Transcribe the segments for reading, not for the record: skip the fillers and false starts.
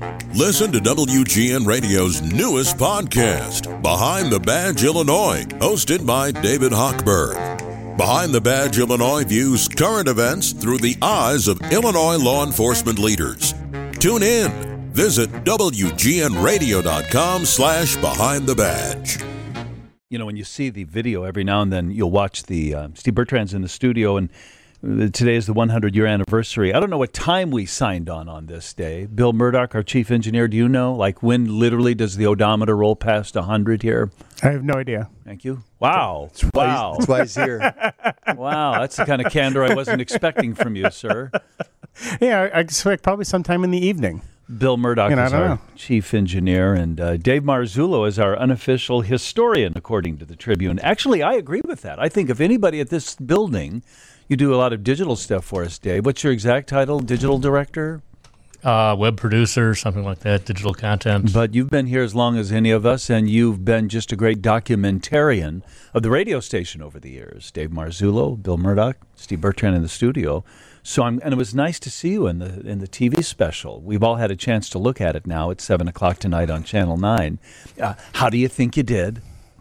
Listen to WGN Radio's newest podcast, Behind the Badge Illinois, hosted by David Hochberg. Behind the Badge Illinois views current events through the eyes of Illinois law enforcement leaders. Tune in. Visit WGNRadio.com/Behind the Badge. You know, when you see the video every now and then, you'll watch the Steve Bertrand's in the studio, and today is the 100-year anniversary. I don't know what time we signed on this day. Bill Murdoch, our chief engineer, do you know? Like, when literally does the odometer roll past 100 here? I have no idea. Thank you. Wow. Wow. That's why he's here. Wow, that's the kind of candor I wasn't expecting from you, sir. Yeah, I expect probably sometime in the evening. Bill Murdoch is our chief engineer, and Dave Marzullo is our unofficial historian, according to the Tribune. Actually, I agree with that. I think if anybody at this building, you do a lot of digital stuff for us, Dave. What's your exact title? Digital director? Web producer, something like that, digital content. But you've been here as long as any of us, and you've been just a great documentarian of the radio station over the years. Dave Marzullo, Bill Murdoch, Steve Bertrand in the studio. And it was nice to see you in the TV special. We've all had a chance to look at it now. It's 7 o'clock tonight on Channel 9. How do you think you did?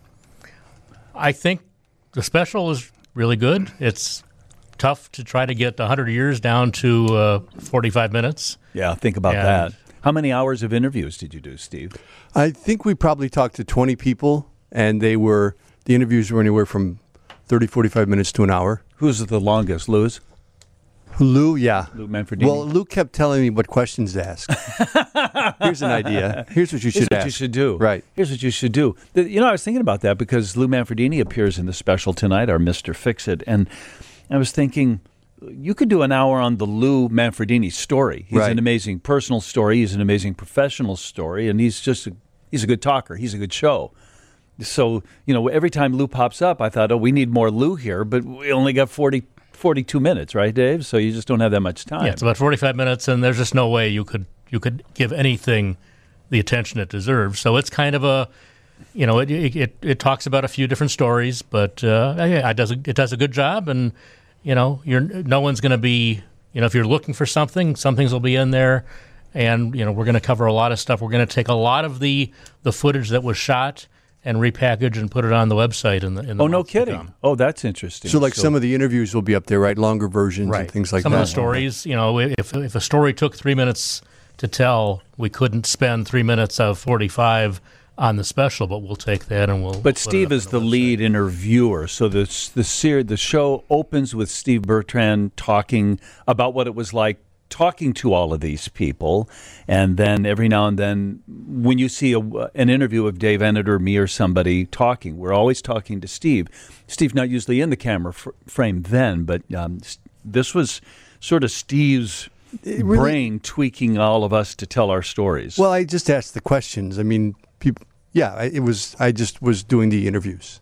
I think the special was really good. It's tough to try to get 100 years down to 45 minutes. Yeah, think about that. How many hours of interviews did you do, Steve? I think we probably talked to 20 people, and the interviews were anywhere from 30, 45 minutes to an hour. Who's the longest, Lou's? Lou, yeah. Lou Manfredini. Well, Lou kept telling me what questions to ask. Here's an idea. Here's what you should ask. Here's what you should do. Right. Here's what you should do. You know, I was thinking about that because Lou Manfredini appears in the special tonight, our Mr. Fix-It, and I was thinking, you could do an hour on the Lou Manfredini story. He's an amazing personal story. He's an amazing professional story, and he's a good talker. He's a good show. So, you know, every time Lou pops up, I thought, we need more Lou here, but we only got 42 minutes, right, Dave? So you just don't have that much time. Yeah, it's about 45 minutes, and there's just no way you could give anything the attention it deserves. So it's kind of a, you know, it talks about a few different stories, but it does a good job, and you know, no one's going to be, you know, if you're looking for something, some things will be in there, and you know, we're going to cover a lot of stuff. We're going to take a lot of the footage that was shot and repackage and put it on the website in the Oh, no kidding. Oh, that's interesting. So some of the interviews will be up there, right? Longer versions and things like that. Some of the stories, you know, if a story took 3 minutes to tell, we couldn't spend 3 minutes of 45 on the special, but we'll take that and we'll. But Steve is the lead interviewer, so the show opens with Steve Bertrand talking about what it was like talking to all of these people, and then every now and then when you see an interview of Dave Ennett or me or somebody talking, we're always talking to Steve. Steve's not usually in the camera frame then, but this was sort of Steve's brain tweaking all of us to tell our stories. Well, I just asked the questions. I mean, people. Yeah, I just was doing the interviews.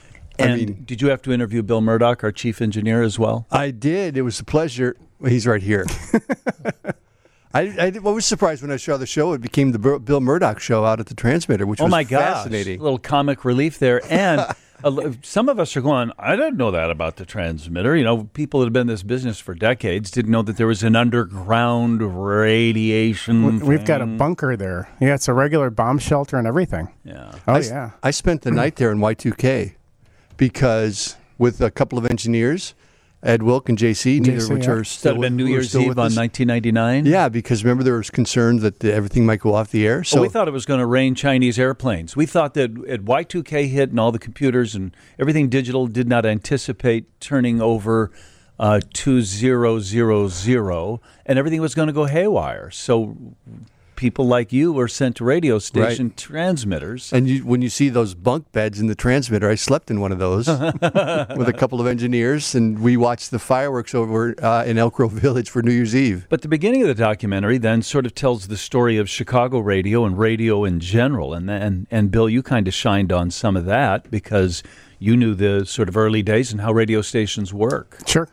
And did you have to interview Bill Murdoch, our chief engineer, as well? I did. It was a pleasure. He's right here. I was surprised when I saw the show. It became the Bill Murdoch show out at the Transmitter, which was fascinating. A little comic relief there. And some of us are going, I didn't know that about the Transmitter. You know, people that have been in this business for decades didn't know that there was an underground radiation We've got a bunker there. Yeah, it's a regular bomb shelter and everything. Yeah. I spent the night there in Y2K because with a couple of engineers, Ed Wilk and JC, neither which are still. That had been New Year's Eve on 1999? Yeah, because remember there was concern that everything might go off the air. So we thought it was going to rain Chinese airplanes. We thought that at Y2K hit and all the computers and everything digital did not anticipate turning over 2000, and everything was going to go haywire. So people like you were sent to radio station transmitters. And when you see those bunk beds in the transmitter, I slept in one of those with a couple of engineers, and we watched the fireworks over in Elk Grove Village for New Year's Eve. But the beginning of the documentary then sort of tells the story of Chicago radio and radio in general. And Bill, you kind of shined on some of that because you knew the sort of early days and how radio stations work. Sure.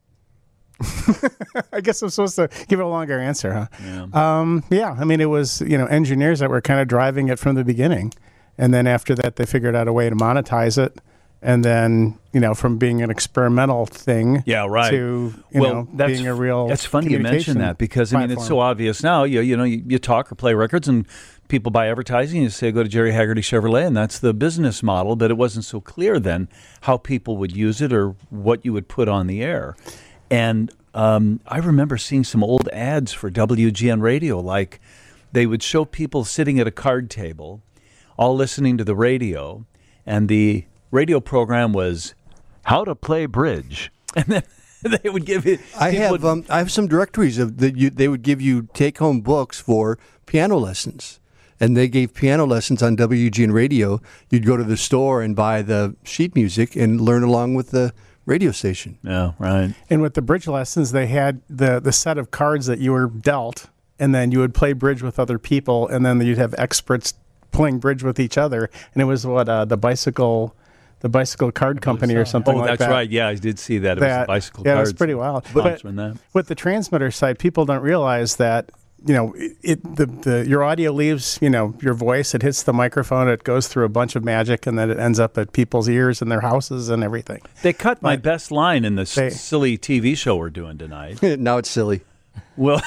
I guess I'm supposed to give it a longer answer, huh? Yeah. I mean, it was, engineers that were kind of driving it from the beginning. And then after that, they figured out a way to monetize it. And then, from being an experimental thing to, being a real That's funny you mention that because, it's so obvious now. You talk or play records and people buy advertising. You say, go to Jerry Haggerty Chevrolet, and that's the business model. But it wasn't so clear then how people would use it or what you would put on the air. And I remember seeing some old ads for WGN Radio, like they would show people sitting at a card table, all listening to the radio, and the radio program was how to play bridge, and then they would give it. I have some directories of they would give you take-home books for piano lessons, and they gave piano lessons on WGN Radio. You'd go to the store and buy the sheet music and learn along with the radio station. Yeah, right. And with the bridge lessons, they had the set of cards that you were dealt, and then you would play bridge with other people, and then you'd have experts playing bridge with each other. And it was the bicycle card company or something like that. Oh, that's right. Yeah, I did see that. It was the bicycle cards. Yeah, it was pretty wild. But with the transmitter side, people don't realize that your audio leaves, your voice, it hits the microphone, it goes through a bunch of magic, and then it ends up at people's ears and their houses and everything. They cut my best line in the silly TV show we're doing tonight. Now it's silly. Well,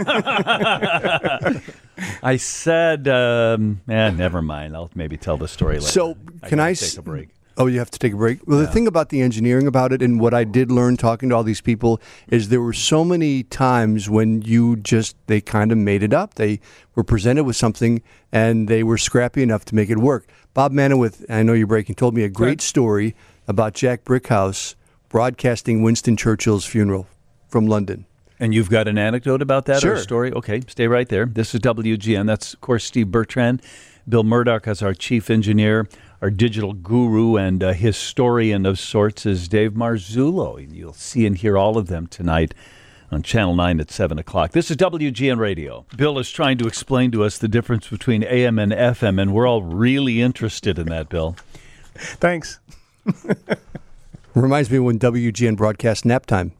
I said, never mind. I'll maybe tell the story later. So can I take a break? Oh, you have to take a break? Well, the thing about the engineering about it and what I did learn talking to all these people is there were so many times when they kind of made it up. They were presented with something and they were scrappy enough to make it work. Bob Manawith, I know you're breaking, told me a great story about Jack Brickhouse broadcasting Winston Churchill's funeral from London. And you've got an anecdote about that Sure. or a story? Okay, stay right there. This is WGN. That's, of course, Steve Bertrand. Bill Murdoch as our chief engineer. Our digital guru and historian of sorts is Dave Marzullo. You'll see and hear all of them tonight on Channel 9 at 7 o'clock. This is WGN Radio. Bill is trying to explain to us the difference between AM and FM, and we're all really interested in that, Bill. Thanks. Reminds me of when WGN broadcast nap time.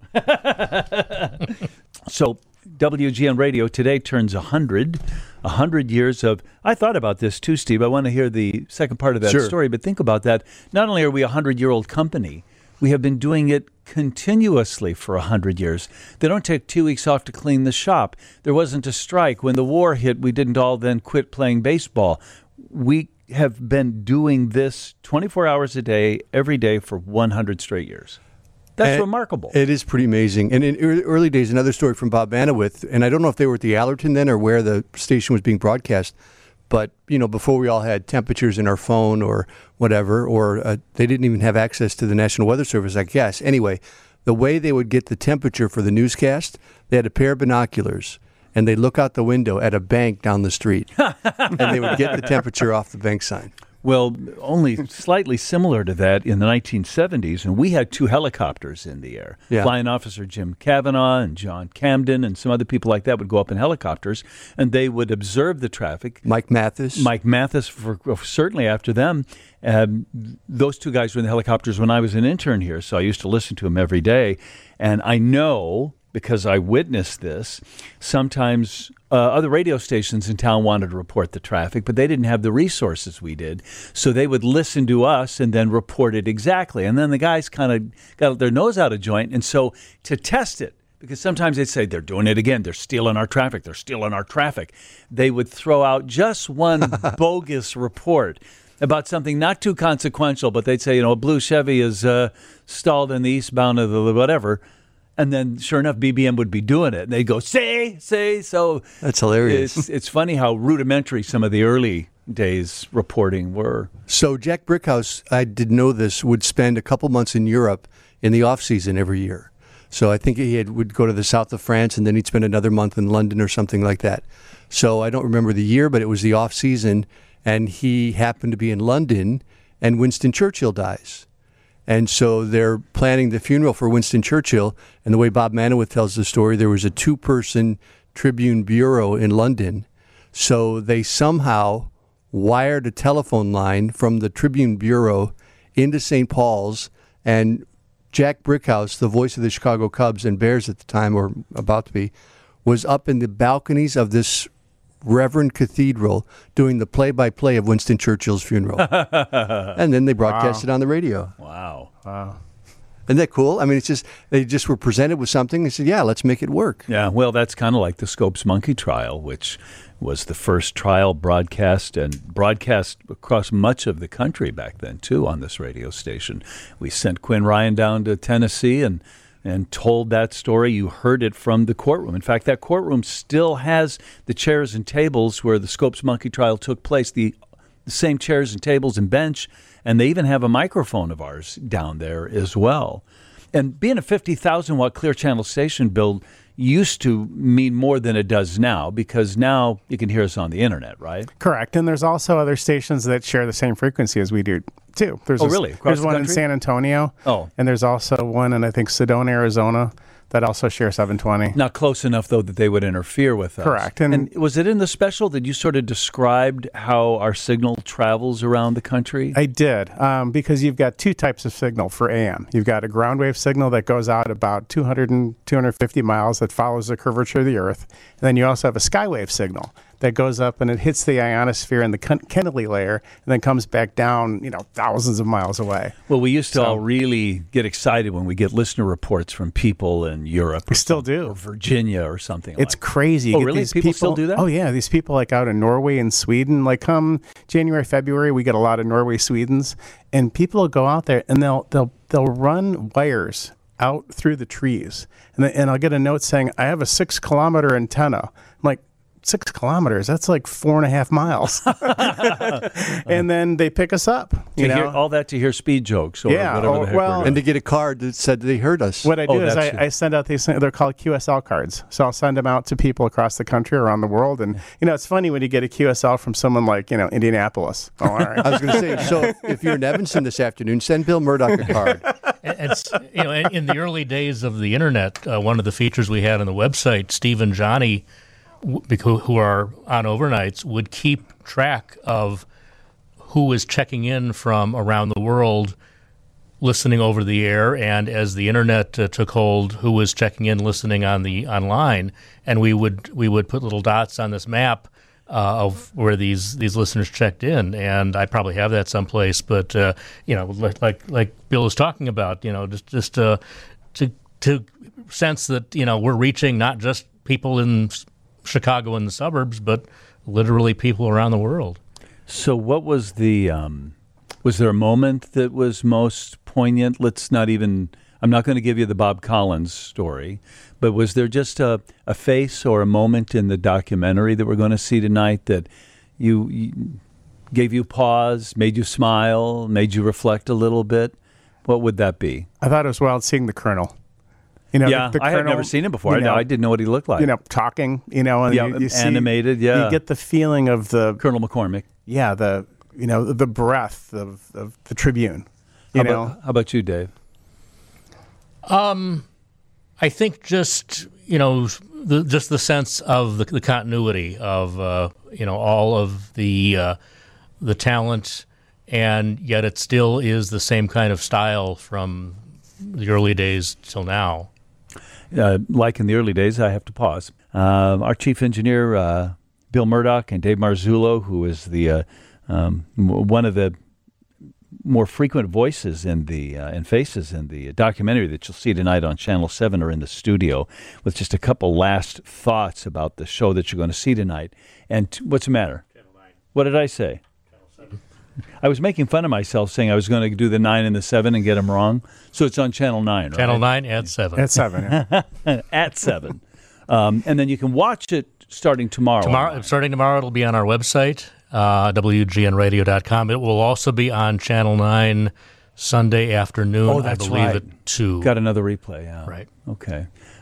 So WGN Radio today turns 100 years of... I thought about this too, Steve. I want to hear the second part of that story, but think about that. Not only are we a 100-year-old company, we have been doing it continuously for 100 years. They don't take 2 weeks off to clean the shop. There wasn't a strike. When the war hit, we didn't all then quit playing baseball. We have been doing this 24 hours a day, every day for 100 straight years. That's remarkable. It is pretty amazing. And in early days, another story from Bob Manawith, and I don't know if they were at the Allerton then or where the station was being broadcast, but, before we all had temperatures in our phone or whatever, or they didn't even have access to the National Weather Service, I guess. Anyway, the way they would get the temperature for the newscast, they had a pair of binoculars, and they'd look out the window at a bank down the street, and they would get the temperature off the bank sign. Well, only slightly similar to that in the 1970s, and we had 2 helicopters in the air. Yeah. Flying Officer Jim Kavanaugh and John Camden and some other people like that would go up in helicopters, and they would observe the traffic. Mike Mathis, certainly after them. Those 2 guys were in the helicopters when I was an intern here, so I used to listen to them every day. And I know, because I witnessed this, sometimes other radio stations in town wanted to report the traffic, but they didn't have the resources we did. So they would listen to us and then report it exactly. And then the guys kind of got their nose out of joint. And so to test it, because sometimes they'd say, they're doing it again. They're stealing our traffic. They're stealing our traffic. They would throw out just one bogus report about something not too consequential, but they'd say, a blue Chevy is stalled in the eastbound of the whatever. And then, sure enough, BBM would be doing it. And they'd go, say. So that's hilarious. It's funny how rudimentary some of the early days reporting were. So Jack Brickhouse, I didn't know this, would spend a couple months in Europe in the off-season every year. So I think he would go to the south of France, and then he'd spend another month in London or something like that. So I don't remember the year, but it was the off-season, and he happened to be in London, and Winston Churchill dies. And so they're planning the funeral for Winston Churchill. And the way Bob Manawith tells the story, there was a 2-person Tribune bureau in London. So they somehow wired a telephone line from the Tribune bureau into St. Paul's. And Jack Brickhouse, the voice of the Chicago Cubs and Bears at the time, or about to be, was up in the balconies of this Reverend Cathedral doing the play-by-play of Winston Churchill's funeral. And then they broadcast it on the radio. Wow. Isn't that cool? I mean, they just were presented with something and said, yeah, let's make it work. Yeah, well, that's kind of like the Scopes Monkey trial, which was the first trial broadcast across much of the country back then, too, on this radio station. We sent Quinn Ryan down to Tennessee and told that story. You heard it from the courtroom. In fact, that courtroom still has the chairs and tables where the Scopes Monkey trial took place, the same chairs and tables and bench, and they even have a microphone of ours down there as well. And being a 50,000-watt Clear Channel station, Bill, used to mean more than it does now, because now you can hear us on the internet, right? Correct. And there's also other stations that share the same frequency as we do, too. Really? There's one in San Antonio. Oh. And there's also one in, I think, Sedona, Arizona, that also share 720. Not close enough, though, that they would interfere with us. Correct. And was it in the special that you sort of described how our signal travels around the country? I did, because you've got two types of signal for AM. You've got a ground wave signal that goes out about 200 and 250 miles that follows the curvature of the Earth. And then you also have a skywave signal that goes up and it hits the ionosphere and the Kennedy layer and then comes back down, thousands of miles away. Well, we used to all really get excited when we get listener reports from people in Europe. We still do. Or Virginia or something It's crazy. Oh, really? People still do that? Oh, yeah. These people like out in Norway and Sweden, like come January, February, we get a lot of Norway Swedens, and people will go out there and they'll run wires out through the trees. And I'll get a note saying, I have a 6-kilometer antenna. I'm like, 6 kilometers, that's like 4.5 miles. And then they pick us up. Hear all that to hear speed jokes or whatever the heck we're doing. And to get a card that said they heard us. What I do is I send out these, they're called QSL cards. So I'll send them out to people across the country, around the world. And, it's funny when you get a QSL from someone like, Indianapolis. Oh, all right. I was going to say, so if you're in Evanston this afternoon, send Bill Murdoch a card. And in the early days of the internet, one of the features we had on the website, Steve and Johnny, who are on overnights, would keep track of who is checking in from around the world, listening over the air, and as the internet took hold, who was checking in, listening online, and we would put little dots on this map of where these listeners checked in, and I probably have that someplace, but like Bill was talking about, just to sense that we're reaching not just people in Chicago and the suburbs, but literally people around the world. So what was was there a moment that was most poignant? I'm not going to give you the Bob Collins story, but was there just a face or a moment in the documentary that we're going to see tonight that you gave you pause, made you smile, made you reflect a little bit? What would that be? I thought it was wild seeing the Colonel. The I had never seen him before. I didn't know what he looked like. Talking, and you see, animated, yeah. You get the feeling of the Colonel McCormick. Yeah, the breath of the Tribune. How about you, Dave? I think just the sense of the continuity of all of the talent, and yet it still is the same kind of style from the early days till now. Like in the early days, I have to pause. Our chief engineer, Bill Murdoch, and Dave Marzullo, who is the one of the more frequent voices in the and faces in the documentary that you'll see tonight on Channel 7, are in the studio with just a couple last thoughts about the show that you're going to see tonight. And what's the matter? Channel 9. What did I say? Channel 7. I was making fun of myself saying I was going to do the 9 and the 7 and get them wrong. So it's on Channel 9, right? Channel 9 at 7. At 7, yeah. At 7. And then you can watch it starting tomorrow. Starting tomorrow, it'll be on our website, WGNradio.com. It will also be on Channel 9 Sunday afternoon, oh, that's I believe, right. at 2. Got another replay, yeah. Right. Okay.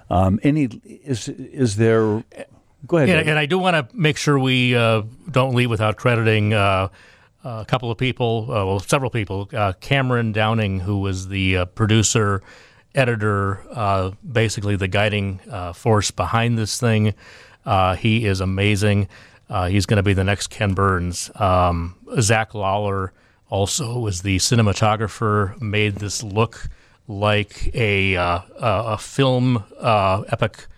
Is there... Go ahead, David. And I do want to make sure we don't leave without crediting a couple of people, several people. Cameron Downing, who was the producer, editor, basically the guiding force behind this thing. He is amazing. He's going to be the next Ken Burns. Zach Lawler also was the cinematographer, made this look like a film epic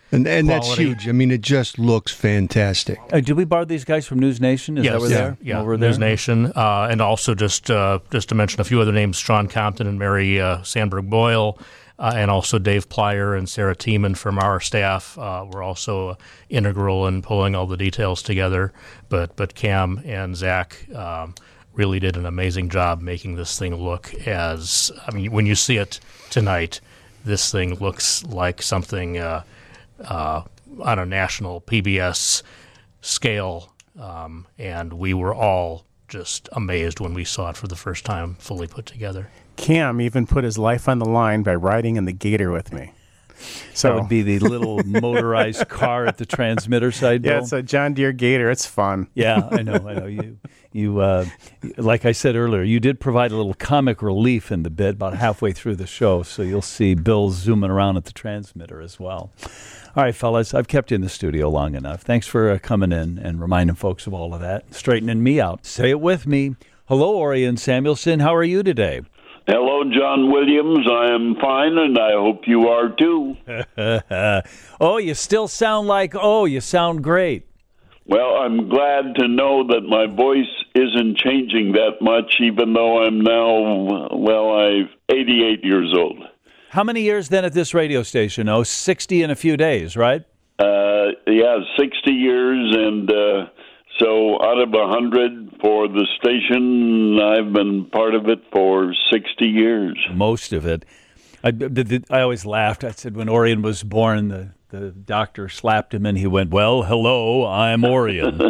And that's quality. huge. I mean, it just looks fantastic. Did we borrow these guys from News Nation? Is that where they're? Yeah, over there? News Nation. And also just to mention a few other names, Sean Compton and Mary Sandberg Boyle, and also Dave Plyer and Sarah Tiemann from our staff were also integral in pulling all the details together. But Cam and Zach really did an amazing job making this thing look when you see it tonight, this thing looks like something on a national PBS scale, and we were all just amazed when we saw it for the first time fully put together. Cam even put his life on the line by riding in the Gator with me. So That would be the little motorized car at the transmitter side, Bill? yeah, it's a John Deere Gator. It's fun. Yeah, I know. You like I said earlier, you did provide a little comic relief in the bit about halfway through the show, so you'll see Bill zooming around at the transmitter as well. All right, fellas, I've kept you in the studio long enough. Thanks for coming in and reminding folks of all of that, straightening me out. Say it with me. Hello, Orion Samuelson. How are you today? Hello, John Williams. I am fine, and I hope you are too. You still sound you sound great. Well, I'm glad to know that my voice isn't changing that much, even though I'm now, I'm 88 years old. How many years then at this radio station? 60 in a few days, right? 60 years, and so out of 100 for the station, I've been part of it for 60 years. Most of it. I always laughed. I said when Orion was born, the doctor slapped him and he went, "Well, hello, I'm Orion."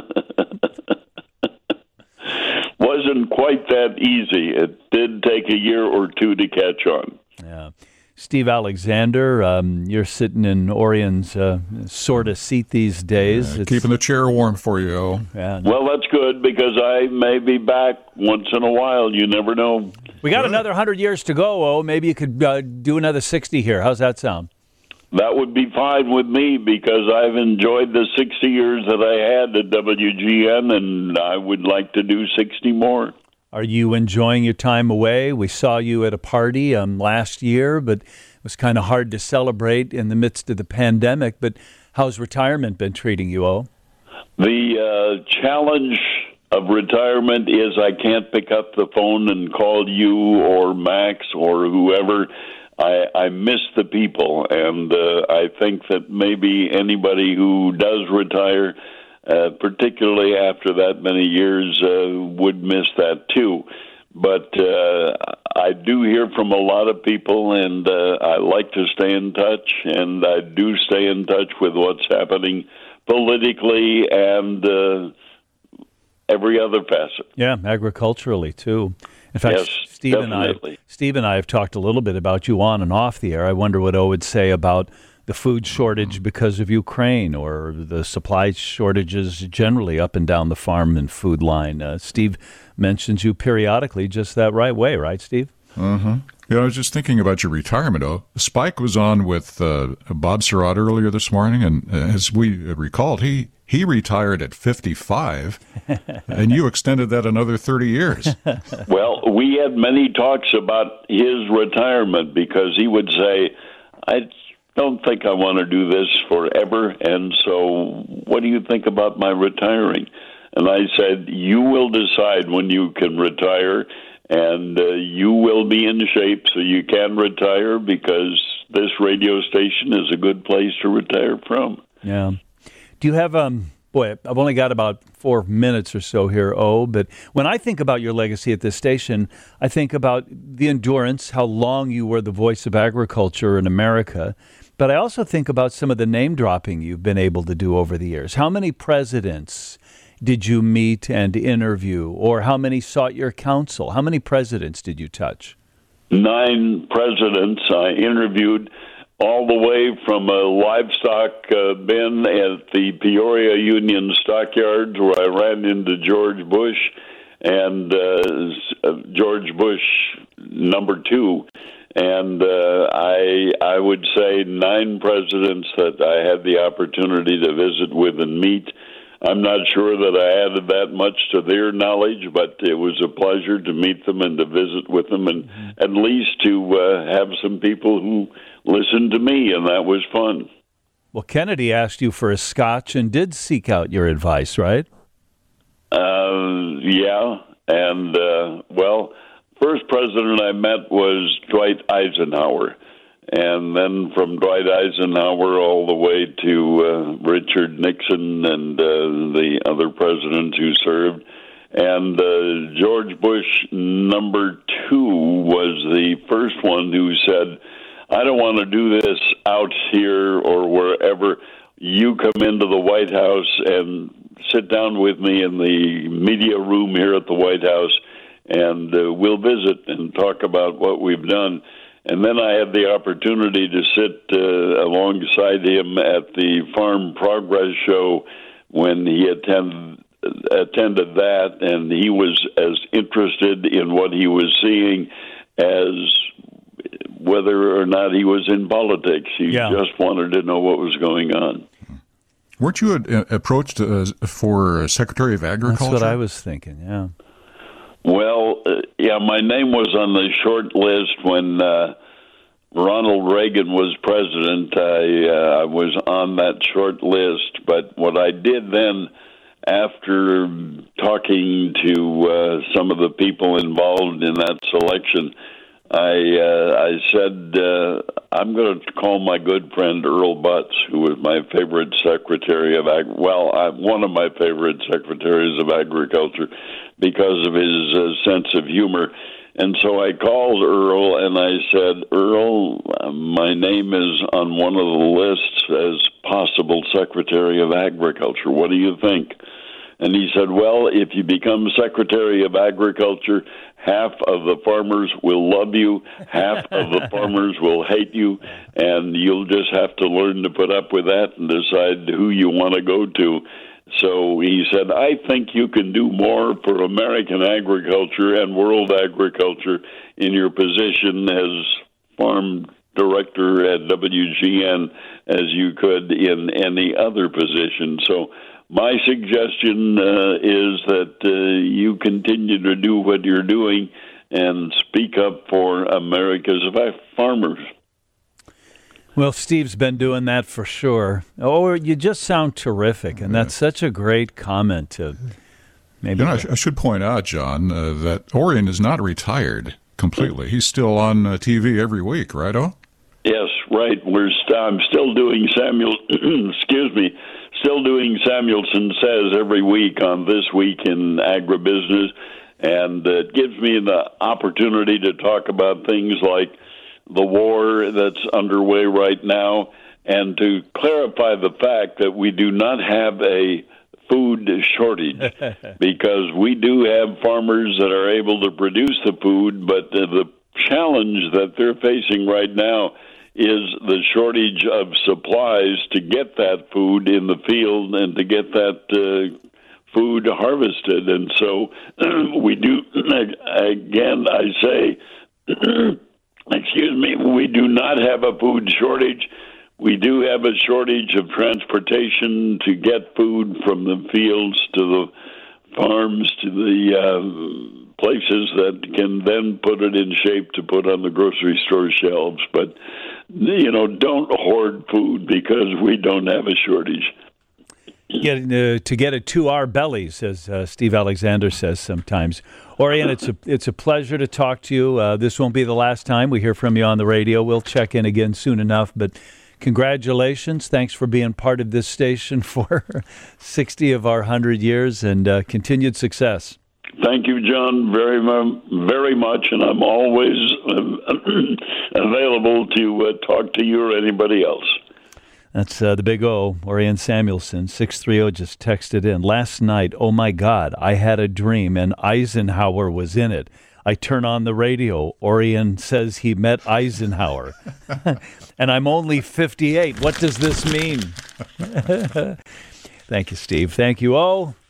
Wasn't quite that easy. It did take a year or two to catch on. Yeah. Steve Alexander, you're sitting in Orion's sort of seat these days. Keeping the chair warm for you, oh. Yeah. Well, that's good because I may be back once in a while. You never know. We got another 100 years to go, Maybe you could do another 60 here. How's that sound? That would be fine with me because I've enjoyed the 60 years that I had at WGN, and I would like to do 60 more. Are you enjoying your time away? We saw you at a party last year, but it was kind of hard to celebrate in the midst of the pandemic. But how's retirement been treating you, O? The challenge of retirement is I can't pick up the phone and call you or Max or whoever. I miss the people, and I think that maybe anybody who does retire, particularly after that many years, would miss that too. But I do hear from a lot of people, and I like to stay in touch, and I do stay in touch with what's happening politically and every other facet. Yeah, agriculturally too. In fact, Yes, Steve and I have talked a little bit about you on and off the air. I wonder what O would say about the food shortage because of Ukraine or the supply shortages generally up and down the farm and food line. Steve mentions you periodically just that right way, right, Steve? Mm-hmm. I was just thinking about your retirement, oh. Spike was on with Bob Surratt earlier this morning, and as we recalled, he retired at 55, and you extended that another 30 years. Well, we had many talks about his retirement because he would say, I don't think I want to do this forever, and so what do you think about my retiring? And I said, you will decide when you can retire, and you will be in shape so you can retire because this radio station is a good place to retire from. Yeah. Do you have, I've only got about 4 minutes or so here, but when I think about your legacy at this station, I think about the endurance, how long you were the voice of agriculture in America, but I also think about some of the name dropping you've been able to do over the years. How many presidents did you meet and interview, or how many sought your counsel? How many presidents did you touch? 9 presidents I interviewed, all the way from a livestock bin at the Peoria Union Stockyards, where I ran into George Bush and George Bush number 2. And I would say 9 presidents that I had the opportunity to visit with and meet. I'm not sure that I added that much to their knowledge, but it was a pleasure to meet them and to visit with them, and at least to have some people who listened to me, and that was fun. Well, Kennedy asked you for a scotch and did seek out your advice, right? Yeah. And, first president I met was Dwight Eisenhower. And then from Dwight Eisenhower all the way to Richard Nixon and the other presidents who served. And George Bush number 2 was the first one who said, I don't want to do this out here or wherever. You come into the White House and sit down with me in the media room here at the White House, and we'll visit and talk about what we've done. And then I had the opportunity to sit alongside him at the Farm Progress Show when he attended that, and he was as interested in what he was seeing as whether or not he was in politics. He just wanted to know what was going on. Weren't you approached for Secretary of Agriculture? That's what I was thinking, yeah. Well, my name was on the short list when Ronald Reagan was president. I was on that short list, but what I did then, after talking to some of the people involved in that selection, I said, I'm going to call my good friend Earl Butz, who was my favorite Secretary of one of my favorite Secretaries of Agriculture because of his sense of humor. And so I called Earl and I said, Earl, my name is on one of the lists as possible Secretary of Agriculture. What do you think? And he said, well, if you become Secretary of Agriculture, half of the farmers will love you, half of the farmers will hate you, and you'll just have to learn to put up with that and decide who you want to go to. So he said, I think you can do more for American agriculture and world agriculture in your position as farm director at WGN as you could in any other position. So my suggestion is that you continue to do what you're doing and speak up for America's farmers. Well, Steve's been doing that for sure. Oh, you just sound terrific, and that's such a great comment to maybe. I should point out, John, that Orion is not retired completely. He's still on TV every week, right? Yes, right. I'm still doing Still doing Samuelson Says every week on This Week in Agribusiness, and it gives me the opportunity to talk about things like the war that's underway right now, and to clarify the fact that we do not have a food shortage, because we do have farmers that are able to produce the food, but the challenge that they're facing right now is the shortage of supplies to get that food in the field and to get that food harvested. And so we do, again, I say, we do not have a food shortage. We do have a shortage of transportation to get food from the fields to the farms to the places that can then put it in shape to put on the grocery store shelves. But, don't hoard food because we don't have a shortage. To get it to our bellies, as Steve Alexander says sometimes. Orion, it's a pleasure to talk to you. This won't be the last time we hear from you on the radio. We'll check in again soon enough, but congratulations. Thanks for being part of this station for 60 of our 100 years, and continued success. Thank you, John, very much, and I'm always available to talk to you or anybody else. That's the big O, Orion Samuelson, 630 just texted in. Last night, oh my God, I had a dream and Eisenhower was in it. I turn on the radio. Orion says he met Eisenhower. And I'm only 58. What does this mean? Thank you, Steve. Thank you, O.